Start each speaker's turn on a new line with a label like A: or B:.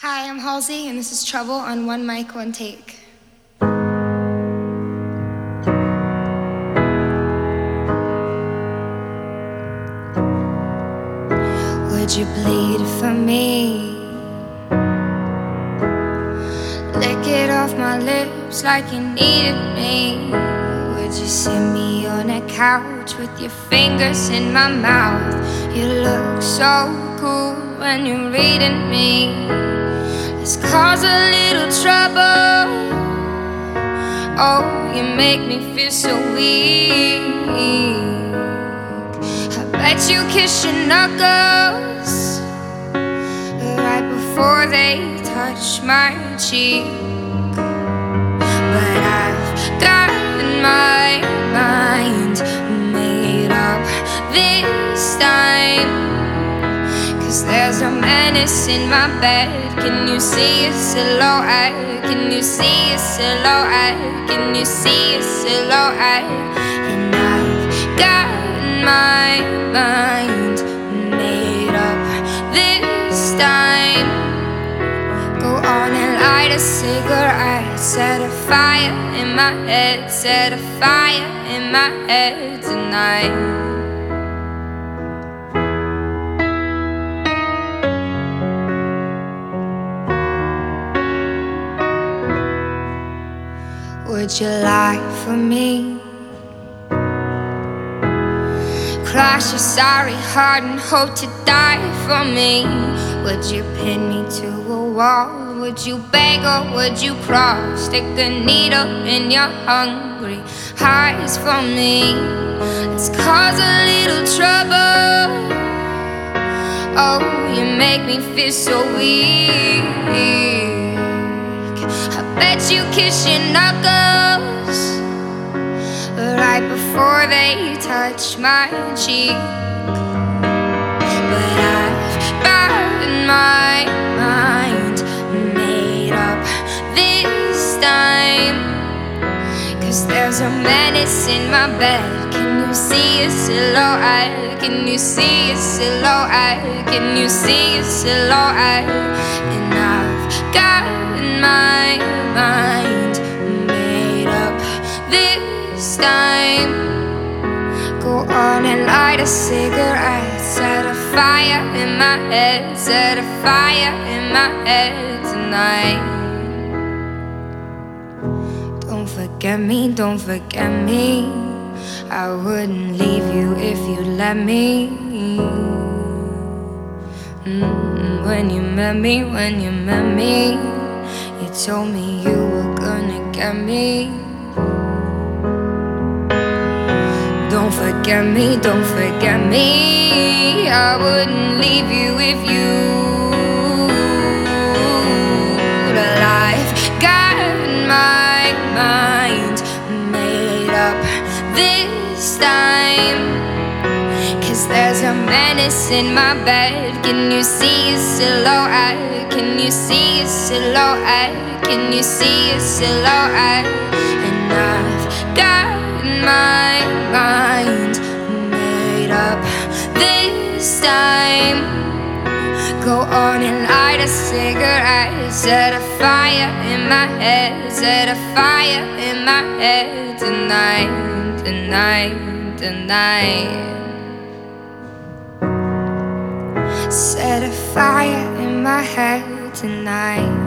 A: Hi, I'm Halsey, and this is Trouble on One Mic, One Take. Would you bleed for me? Lick it off my lips like you needed me. Would you sit me on a couch with your fingers in my mouth? You look so cool when you're reading me. Let's cause a little trouble. Oh, you make me feel so weak. I bet you kiss your knuckles right before they touch my cheek. But I've got my mind made up this time. 'Cause there's a menace in my bed. Can you see a silhouette? Can you see a silhouette? Can you see a silhouette? And I've got my mind made up this time. Go on and light a cigarette. Set a fire in my head. Set a fire in my head tonight. Would you lie for me? Cross your sorry heart and hope to die for me? Would you pin me to a wall? Would you beg or would you crawl? Stick a needle in your hungry eyes for me. Let's cause a little trouble. Oh, you make me feel so weak. I bet you kiss your knuckles right before they touch my cheek. But I've got my mind made up this time. 'Cause there's a menace in my bed. Can you see a silhouette? Can you see a silhouette? Can you see a silhouette? And I've got my mind made up this time. Go on and light a cigarette. Set a fire in my head. Set a fire in my head tonight. Don't forget me, don't forget me. I wouldn't leave you if you let me. When you met me, you told me you were gonna get me. Don't forget me, don't forget me. I wouldn't leave you if you alive. Got my mind made up this time. 'Cause there's a menace in my bed. Can you see a silhouette? Can you see a silhouette? Can you see a silhouette? And I've got my mind made up this time. Go on and light a cigarette. Set a fire in my head. Set a fire in my head tonight, tonight, tonight. Set a fire in my head tonight.